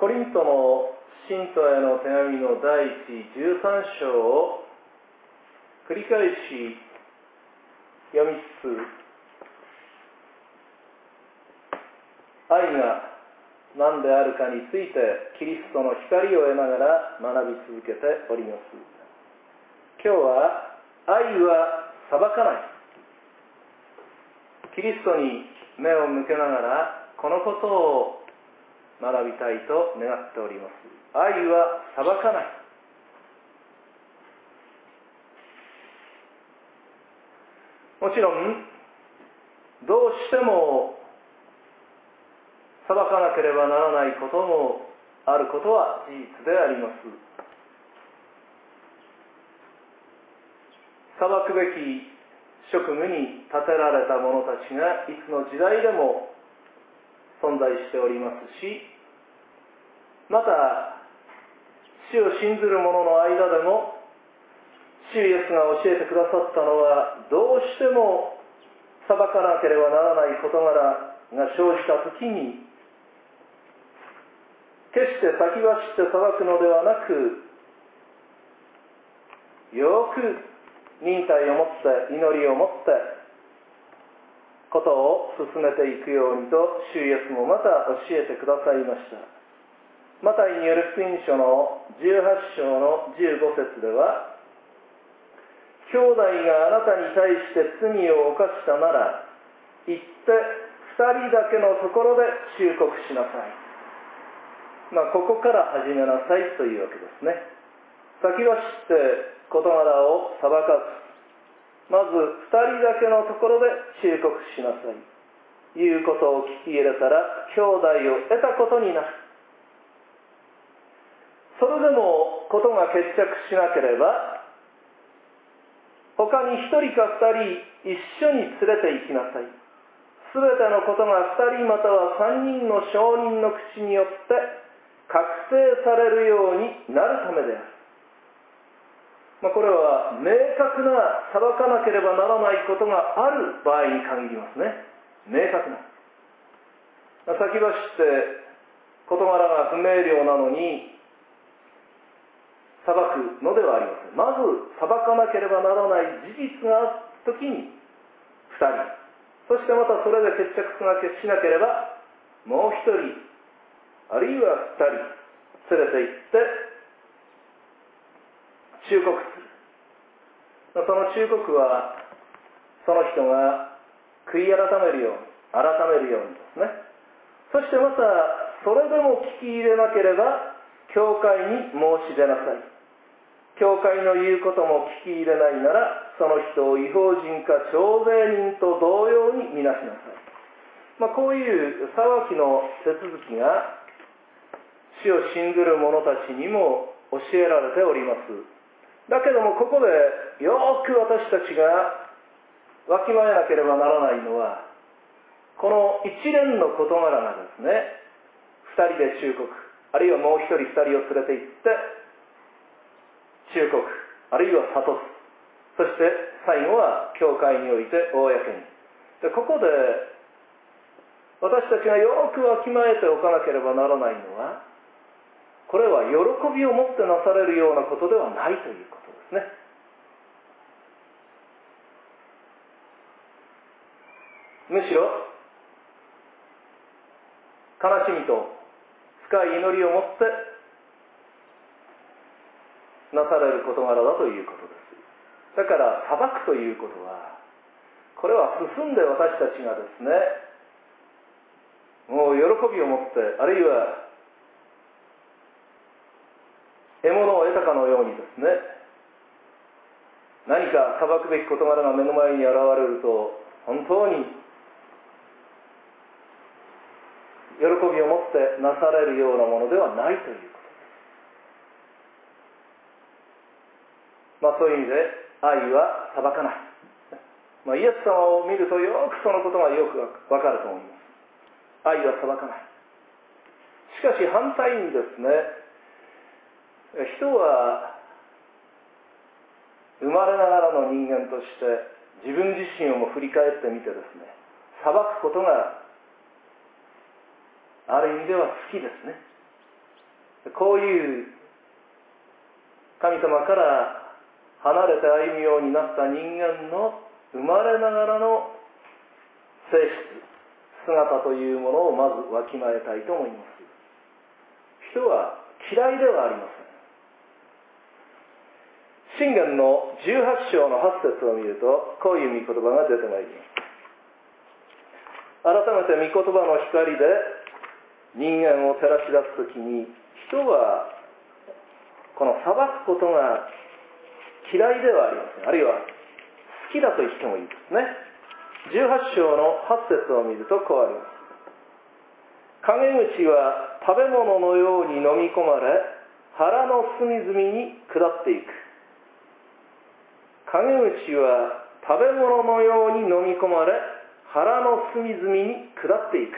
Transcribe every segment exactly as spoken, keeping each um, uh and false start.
コリントの信徒への手紙の第一じゅうさん章を繰り返し読みつつ、愛が何であるかについてキリストの光を得ながら学び続けております。今日は愛は裁かない、キリストに目を向けながらこのことを学びたいと願っております。愛は裁かない。もちろんどうしても裁かなければならないこともあることは事実であります。裁くべき職務に立てられた者たちがいつの時代でも存在しておりますし、また主を信ずる者の間でも主イエスが教えてくださったのは、どうしても裁かなければならない事柄が生じたときに、決して先走って裁くのではなく、よく忍耐を持って祈りを持ってことを進めていくようにと主イエスもまた教えてくださいました。マタイによる福音書のじゅうはち章のじゅうご節では、兄弟があなたに対して罪を犯したなら、行って二人だけのところで忠告しなさい。まあ、ここから始めなさいというわけですね。先走って事柄を裁かず、まず二人だけのところで忠告しなさい。いうことを聞き入れたら、兄弟を得たことになる。それでもことが決着しなければ、他に一人か二人一緒に連れて行きなさい。すべてのことが二人または三人の証人の口によって確定されるようになるためである。まあ、これは明確な裁かなければならないことがある場合に限りますね。明確な。まあ、先走って事柄が不明瞭なのに裁くのではありません。まず裁かなければならない事実があったときにふたり、そしてまたそれで決着が決しなければもうひとり、あるいはふたり連れて行って忠告する。その忠告はその人が悔い改めるように、改めるようにですね。そしてまたそれでも聞き入れなければ教会に申し出なさい。教会の言うことも聞き入れないなら、その人を違法人か徴税人と同様に見なしなさい。まあ、こういう裁きの手続きが主を信ずる者たちにも教えられております。だけどもここでよく私たちがわきまえなければならないのは、この一連の事柄がですね、二人で忠告、あるいはもう一人二人を連れて行って忠告、あるいは諭す、そして最後は教会において公に。で、ここで私たちがよくわきまえておかなければならないのは、これは喜びを持ってなされるようなことではないということですね。むしろ悲しみと深い祈りを持ってなされる事柄だということです。だから裁くということは、これは進んで私たちがですね、もう喜びを持って、あるいは獲物を得たかのようにですね、何か裁くべき事柄が目の前に現れると本当に喜びを持ってなされるようなものではないということです。まあ、そういう意味で愛は裁かない、まあ、イエス様を見るとよくそのことがよくわかると思います。愛は裁かない。しかし反対にですね、人は生まれながらの人間として自分自身をも振り返ってみてですね、裁くことがある意味では好きですね。 こういう神様から離れて歩むようになった人間の生まれながらの性質、姿というものをまずわきまえたいと思います。人は嫌いではありません。箴言のじゅうはち章のはち節を見ると、こういう御言葉が出てまいります。改めて御言葉の光で人間を照らし出すときに、人はこの裁くことが嫌いではありません。あるいは好きだと言ってもいいですね。じゅうはち章のはち節を見るとこうあります。陰口は食べ物のように飲み込まれ、腹の隅々に下っていく。陰口は食べ物のように飲み込まれ、腹の隅々に下っていく。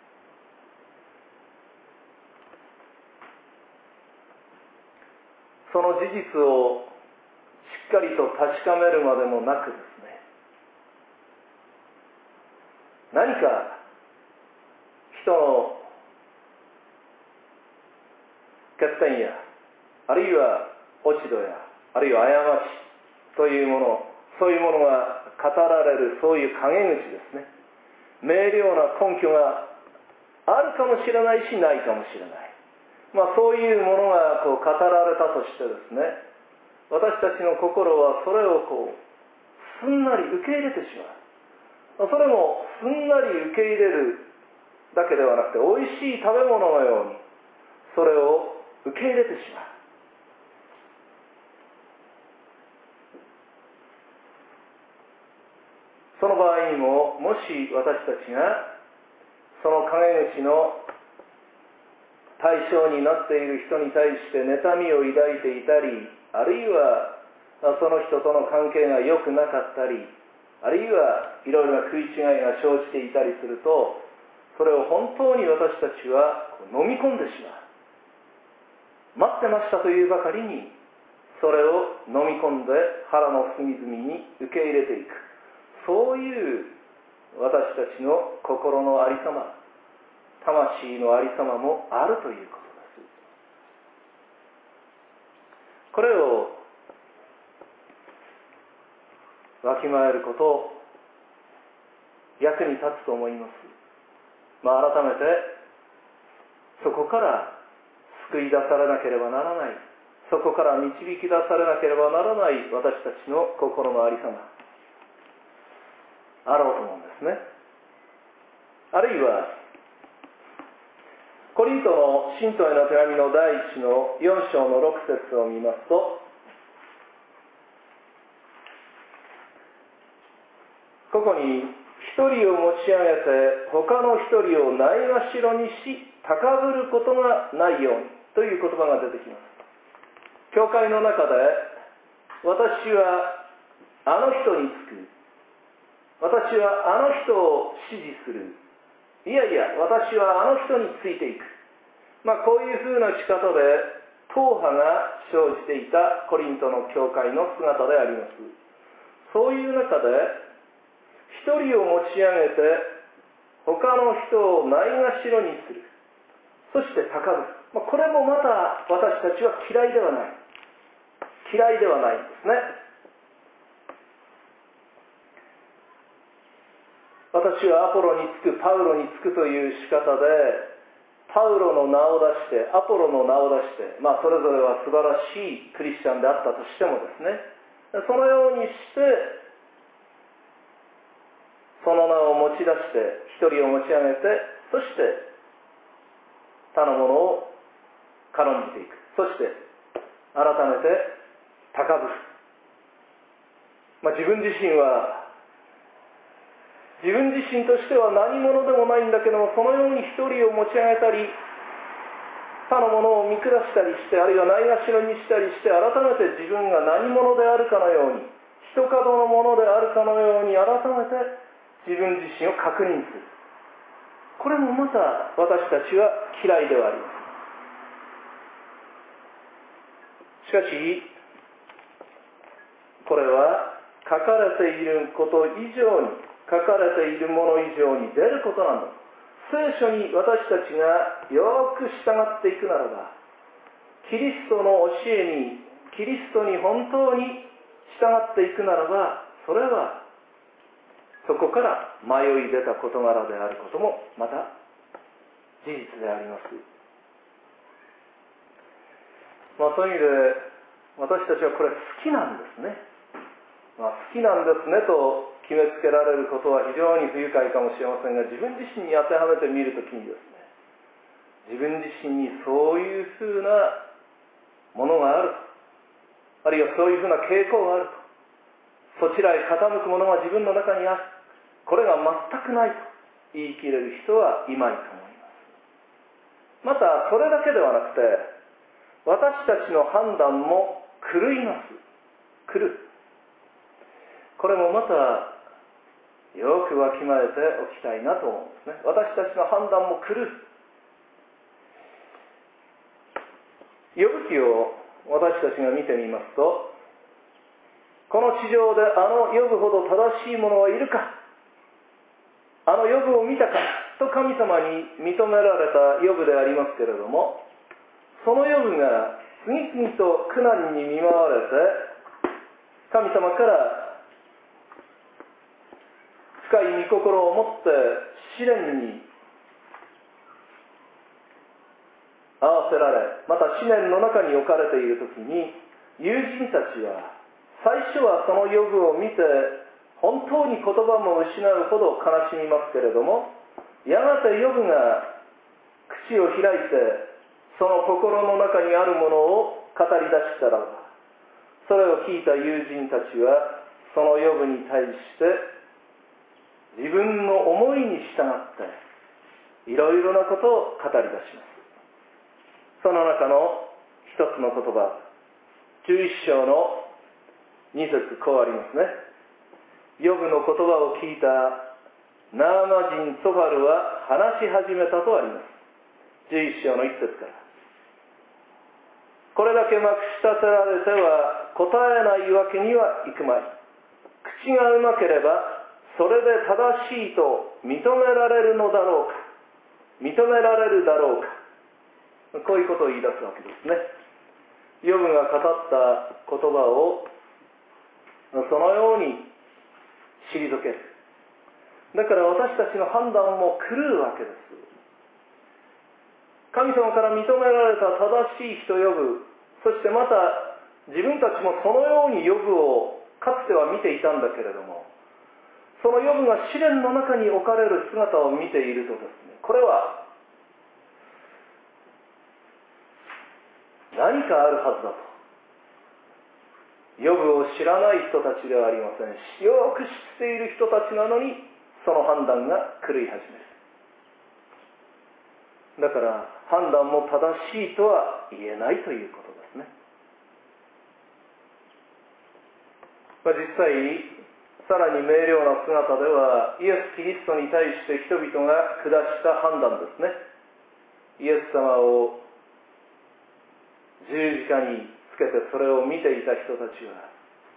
その事実をしっかりと確かめるまでもなくですね、何か人の欠点や、あるいは落ち度や、あるいは過ちというもの、そういうものが語られる、そういう陰口ですね。明瞭な根拠があるかもしれないし、ないかもしれない。まあそういうものがこう語られたとしてですね、私たちの心はそれをこうすんなり受け入れてしまう。それもすんなり受け入れるだけではなくて、おいしい食べ物のようにそれを受け入れてしまう。その場合にも、もし私たちがその陰口の対象になっている人に対して妬みを抱いていたり、あるいはその人との関係が良くなかったり、あるいはいろいろな食い違いが生じていたりすると、それを本当に私たちは飲み込んでしまう。待ってましたというばかりにそれを飲み込んで腹の隅々に受け入れていく。そういう私たちの心のありさま、魂のありさまもあるということです。これをわきまえること、役に立つと思います。まあ、改めてそこから救い出されなければならない、そこから導き出されなければならない私たちの心のありさま、あろうと思うんですね。あるいはコリントの信徒への手紙の第一のよん章のろく節を見ますと、ここに一人を持ち上げて他の一人をないがしろにし高ぶることがないようにという言葉が出てきます。教会の中で私はあの人につく、私はあの人を支持する、いやいや私はあの人についていく、まあこういうふうな仕方で党派が生じていたコリントの教会の姿であります。そういう中で一人を持ち上げて他の人をないがしろにする、そして高ぶる、まあ、これもまた私たちは嫌いではない嫌いではないんですね。私はアポロにつく、パウロにつくという仕方で、パウロの名を出して、アポロの名を出して、まあそれぞれは素晴らしいクリスチャンであったとしてもですね、そのようにしてその名を持ち出して一人を持ち上げて、そして他の者を軽んじていく、そして改めて高ぶる、まあ、自分自身は自分自身としては何者でもないんだけども、そのように一人を持ち上げたり他の者を見下したりして、あるいはないがしろにしたりして、改めて自分が何者であるかのように、一角のものであるかのように改めて自分自身を確認する。これもまた私たちは嫌いではあります。しかしこれは書かれていること以上に、書かれているもの以上に出ることなの。聖書に私たちがよく従っていくならば、 キリストの教えに、キリストに本当に従っていくならば、それはそこから迷い出た事柄であることもまた事実であります。まあ、そういう意味で私たちはこれ好きなんですね。まあ、好きなんですねと決めつけられることは非常に不愉快かもしれませんが、自分自身に当てはめてみるときにですね、自分自身にそういうふうなものがあると、あるいはそういうふうな傾向があると、そちらへ傾くものが自分の中にある、これが全くないと言い切れる人はいまいと思います。またそれだけではなくて、私たちの判断も狂います。狂う。これもまたよくわきまえておきたいなと思うんですね。私たちの判断も狂う。ヨブ記を私たちが見てみますと、この地上であのヨブほど正しい者はいるか、あのヨブを見たかと神様に認められたヨブでありますけれども、そのヨブが次々と苦難に見舞われて、神様から深い御心を持って試練に合わせられ、また試練の中に置かれているときに、友人たちは最初はそのヨブを見て本当に言葉も失うほど悲しみますけれども、やがてヨブが口を開いてその心の中にあるものを語り出したらば、それを聞いた友人たちはそのヨブに対して自分の思いに従っていろいろなことを語り出します。その中の一つの言葉、じゅういっ章のに節、こうありますね。ヨブの言葉を聞いたナーマ人ソファルは話し始めたとあります。じゅういっ章のいち節から。これだけまくし立てられては答えないわけにはいくまい。口がうまければそれで正しいと認められるのだろうか、認められるだろうか、こういうことを言い出すわけですね。ヨブが語った言葉をそのように退ける。だから私たちの判断も狂うわけです。神様から認められた正しい人ヨブ、そしてまた自分たちもそのようにヨブをかつては見ていたんだけれども、そのヨブが試練の中に置かれる姿を見ているとですね、これは何かあるはずだと。ヨブを知らない人たちではありません。よく知っている人たちなのにその判断が狂い始める。だから判断も正しいとは言えないということですね。まあ、実際さらに明瞭な姿ではイエス・キリストに対して人々が下した判断ですね。イエス様を十字架につけてそれを見ていた人たちは、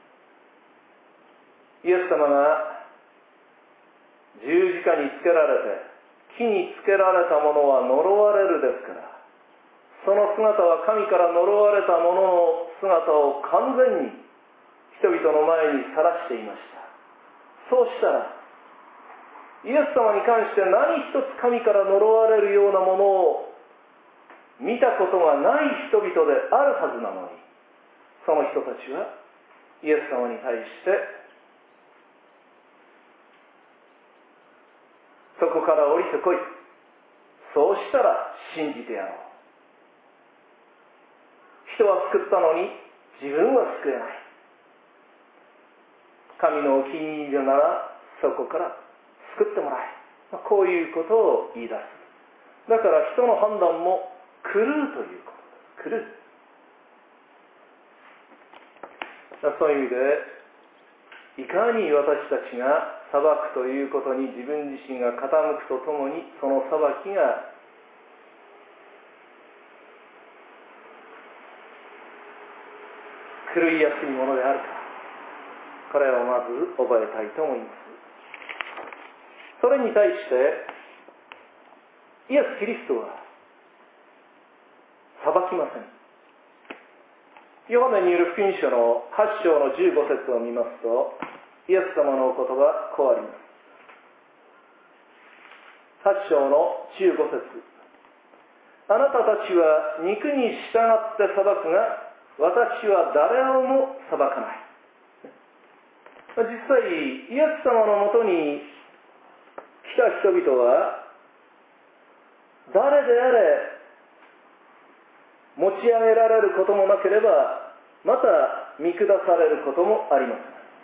イエス様が十字架につけられて木につけられたものは呪われるですから、その姿は神から呪われたものの姿を完全に人々の前にさらしていました。そうしたらイエス様に関して何一つ神から呪われるようなものを見たことがない人々であるはずなのに、その人たちはイエス様に対してそこから降りてこい、そうしたら信じてやろう、人は救ったのに自分は救えない、神のお気に入りならそこから救ってもらえ、こういうことを言い出す。だから人の判断も狂うということです。狂う。そういう意味でいかに私たちが裁くということに自分自身が傾くとともに、その裁きが狂いやすいものであるか、これをまず覚えたいと思います。それに対してイエス・キリストは裁きません。 ヨハネによる福音書のはち章のじゅうご節を見ますと、イエス様のお言葉、こうあります。はち章のじゅうご節。あなたたちは肉に従って裁くが、私は誰をも裁かない。実際、イエス様のもとに来た人々は、誰であれ、持ち上げられることもなければ、また見下されることもあります。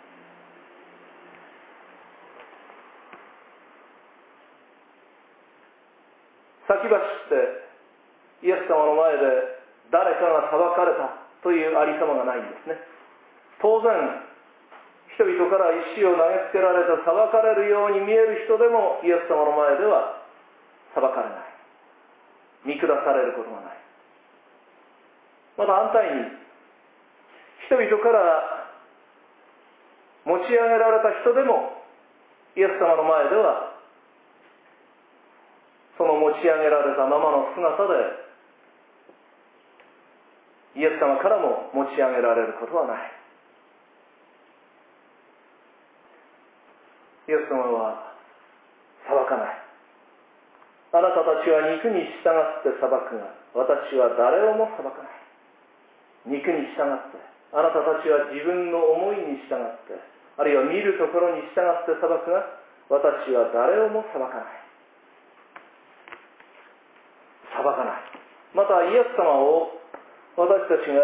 先走ってイエス様の前で誰かが裁かれたというありさまがないんですね。当然、人々から石を投げつけられて裁かれるように見える人でもイエス様の前では裁かれない。見下されることがない。また反対に、人々から持ち上げられた人でもイエス様の前ではその持ち上げられたままの姿でイエス様からも持ち上げられることはない。イエス様は裁かない。あなたたちは肉に従って裁くが、私は誰をも裁かない。肉に従って、あなたたちは自分の思いに従って、あるいは見るところに従って裁くが、私は誰をも裁かない。裁かない。またイエス様を私たちが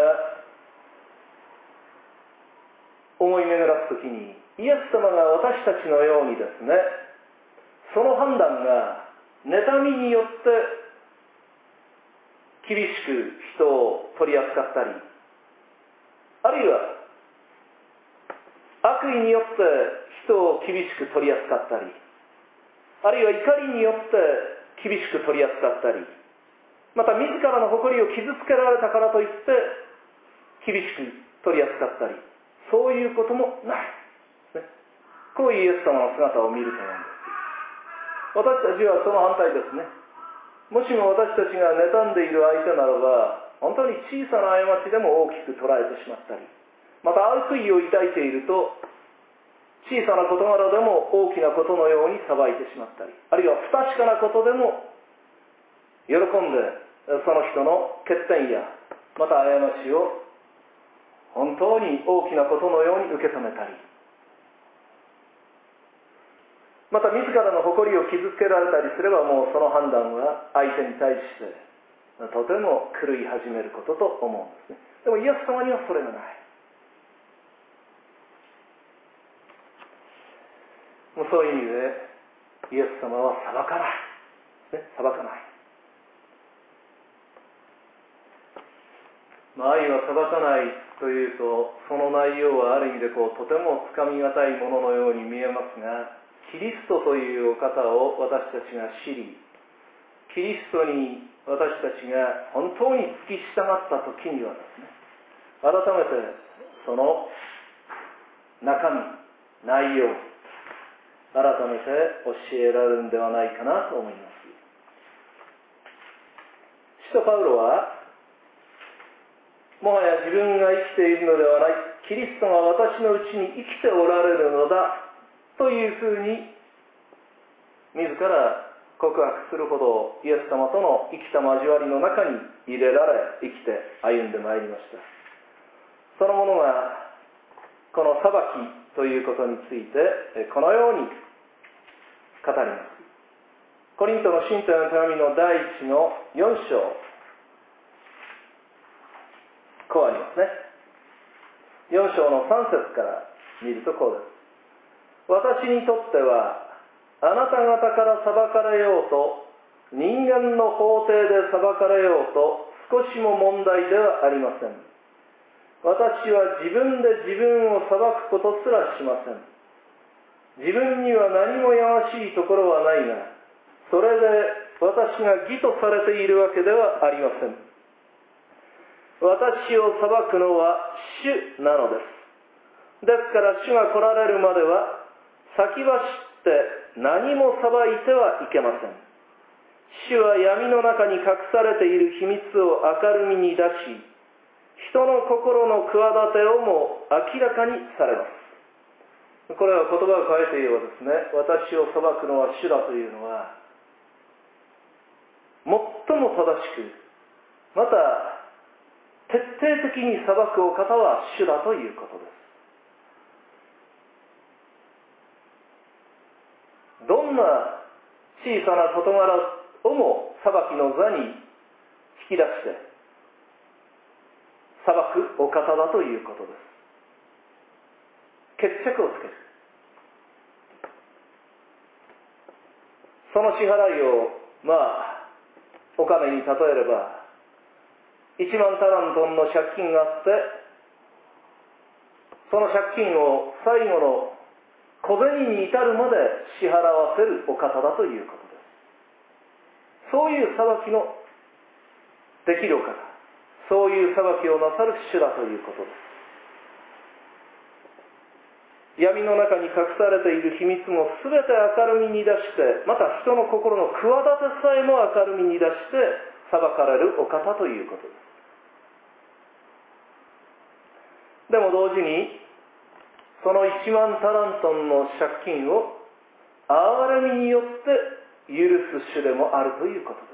思い巡らすときに、イエス様が私たちのようにですね、その判断が妬みによって厳しく人を取り扱ったり、あるいは悪意によって人を厳しく取り扱ったり、あるいは怒りによって厳しく取り扱ったり、また自らの誇りを傷つけられたからといって厳しく取り扱ったり、そういうこともない、ね、こういうイエス様の姿を見ると思うんです。私たちはその反対ですね。もしも私たちが妬んでいる相手ならば、本当に小さな過ちでも大きく捉えてしまったり、また悪意を抱いていると小さな事柄でも大きなことのように裁いてしまったり、あるいは不確かなことでも喜んでその人の欠点やまた過ちを本当に大きなことのように受け止めたり、また自らの誇りを傷つけられたりすれば、もうその判断は相手に対してとても狂い始めることと思うんですね。でもイエス様にはそれがない。もうそういう意味でイエス様は裁かない、ね、裁かない。まあ、愛は裁かないというと、その内容はある意味でこうとてもつかみがたいもののように見えますが、キリストというお方を私たちが知り、キリストに私たちが本当に付き従った時にはですね、改めてその中身、内容、改めて教えられるんではないかなと思います。使徒パウロは、もはや自分が生きているのではない、キリストが私のうちに生きておられるのだというふうに自ら告白するほど、イエス様との生きた交わりの中に入れられ生きて歩んでまいりました。そのものがこの裁きということについてこのように語ります。コリントの信徒への手紙の第一のよん章、こうありますね。よん章のさん節から見るとこうです。私にとってはあなた方から裁かれようと、人間の法廷で裁かれようと少しも問題ではありません。私は自分で自分を裁くことすらしません。自分には何もやましいところはないが、それで私が義とされているわけではありません。私を裁くのは主なのです。ですから主が来られるまでは先走って何も裁いてはいけません。主は闇の中に隠されている秘密を明るみに出し、人人の心の企てをも明らかにされます。これは言葉を変えて言えばですね、私を裁くのは主だというのは、最も正しく、また徹底的に裁くお方は主だということです。どんな小さな事柄をも裁きの座に引き出して裁くお方だということです。決着をつける。その支払いをまあお金に例えればいちまんタラントンの借金があって、その借金を最後の小銭に至るまで支払わせるお方だということです。そういう裁きのできるお方、そういう裁きをなさる主だということです。闇の中に隠されている秘密もすべて明るみに出して、また人の心の企てさえも明るみに出して裁かれるお方ということです。でも同時にそのいちまんタラントンの借金を憐れみによって許す主でもあるということです。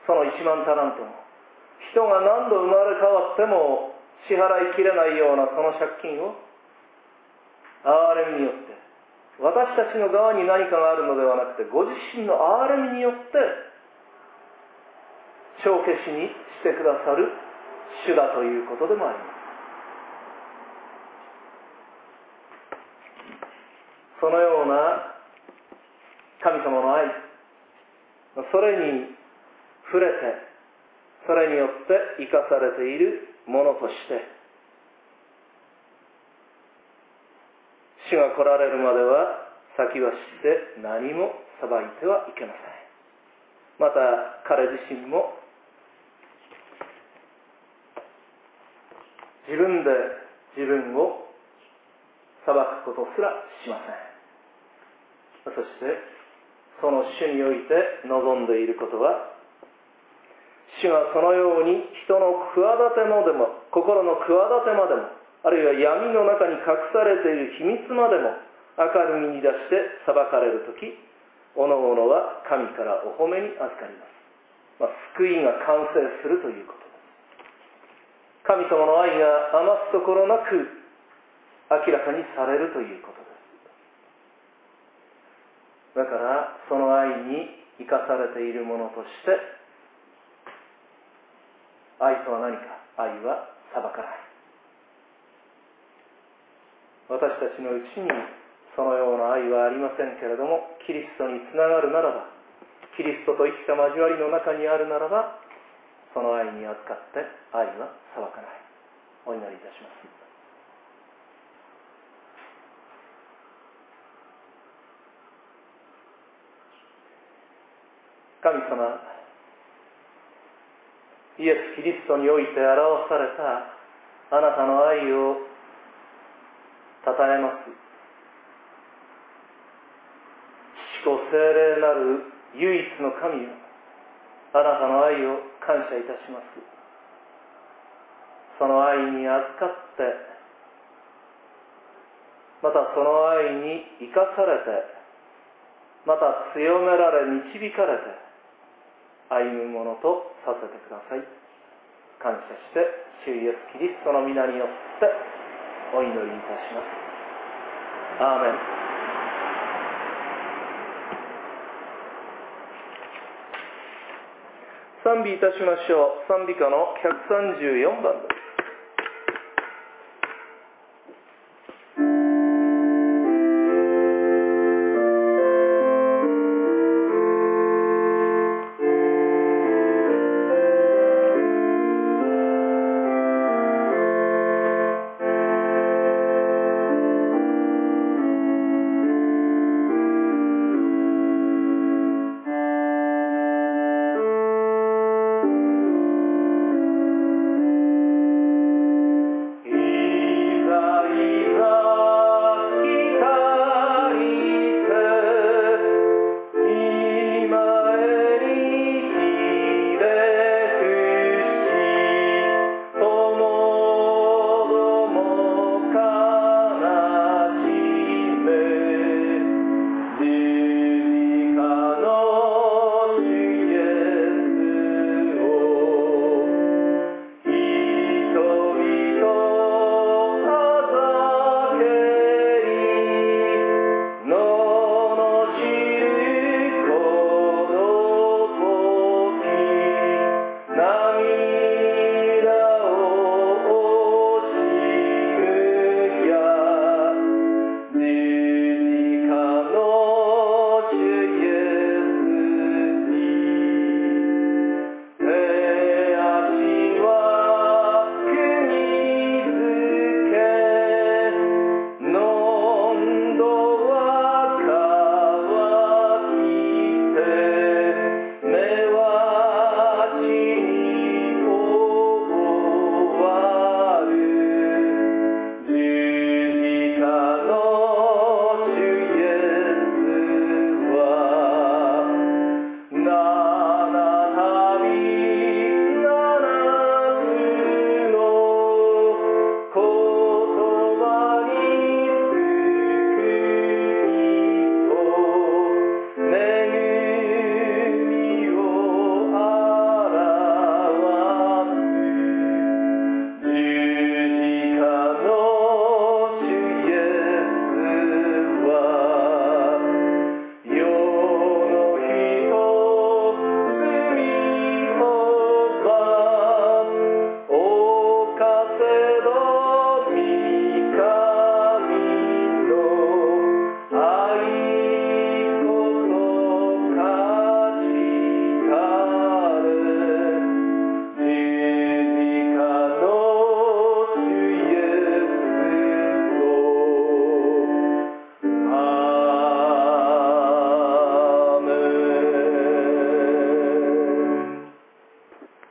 そのいちまんタラントン、人が何度生まれ変わっても支払いきれないようなその借金を憐れみによって、私たちの側に何かがあるのではなくて、ご自身の憐れみによって帳消しにしてくださる主だということでもあります。そのような神様の愛、それに触れて、それによって生かされているものとして、主が来られるまでは先はして何も裁いてはいけません。また彼自身も自分で自分を裁くことすらしません。そしてその主において望んでいることは、主がそのように人の企てもでも、心の企てまでも、あるいは闇の中に隠されている秘密までも明るみに出して裁かれるとき、おのおのは神からお褒めに預かります。まあ、救いが完成するということです。神様の愛が余すところなく明らかにされるということです。だからその愛に生かされているものとして、愛とは何か。愛は裁かない。私たちのうちにそのような愛はありませんけれども、キリストにつながるならば、キリストと生きた交わりの中にあるならば、その愛に預かって愛は裁かない。お祈りいたします。神様、イエス・キリストにおいて表されたあなたの愛をたたえます。父子聖霊なる唯一の神よ、あなたの愛を感謝いたします。その愛に預かって、またその愛に生かされて、また強められ導かれて歩むものとさせてください。感謝して主イエス・キリストの皆によってお祈りいたします。アーメン。賛美いたしましょう。賛美歌のひゃくさんじゅうよんばんです。